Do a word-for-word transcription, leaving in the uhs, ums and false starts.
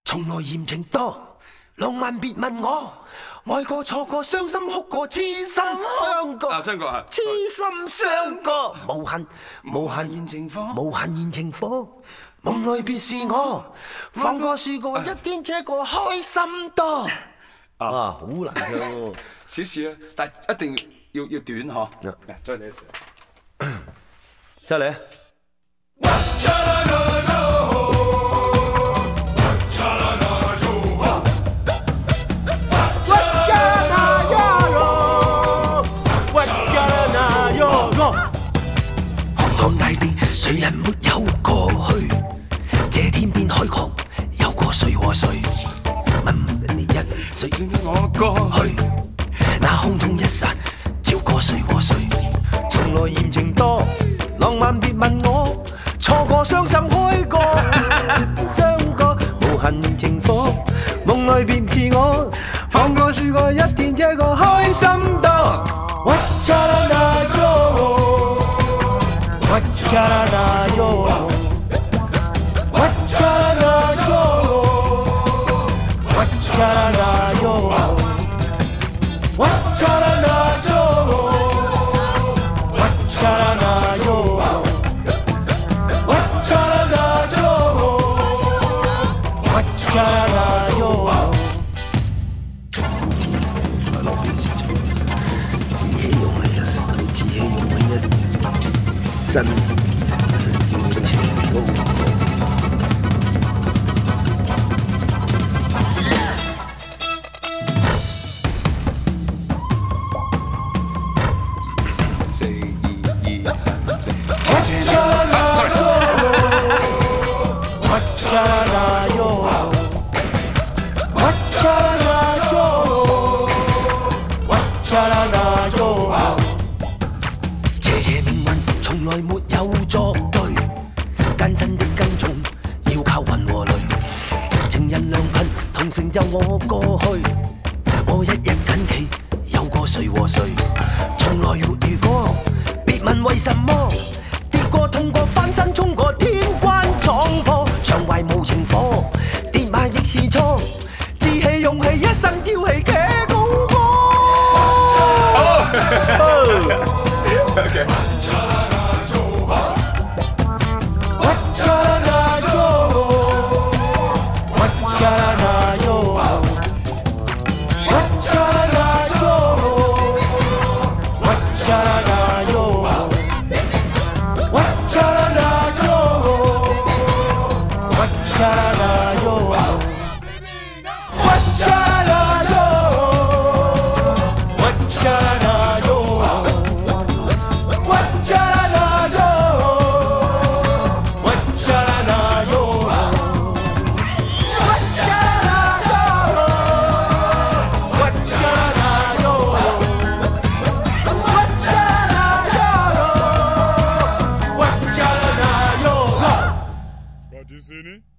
從來嫌情多，浪漫別問我，愛過錯過傷心哭過痴心傷過， 啊傷過啊， 痴心傷過，無限無限現情火， 無限現情火，夢裏別是我，放過輸過一天這個開心多。啊，好難唱喎， 少少啊，但係一定要要短嗬。嚟，再嚟一次， 再嚟。當大地誰人沒有過去？這天邊海角有過誰和誰？問你一誰我過去？那空中一剎照過誰和誰？從來嫌情多，浪漫別問我，錯過傷心開過，傷過無限情火，夢裏別是我，放過輸過一天這個開心多。What's-cha-la-la-yo What's-cha-la-la-yo What's-cha-la-la-yo What's-cha-la-la-yo What's-cha-la-la-yo What's-cha-la-la-yo What's-cha-la-la-yo 神神經的情歌。 四二二三四。 What's-cha-la-la-yo What's-cha-la-la-yo What's-cha-la-la-yo 從來沒有作對，艱辛的跟蹤要靠雲和雷。情人良朋同成就我過去，我一日緊記有過誰和誰，從來沒遇過。別問為什麼，跌過痛過翻身衝過天關闖破，長懷無情火，跌埋亦是錯，志氣勇氣一生挑起騎高歌。 Okay. Disney.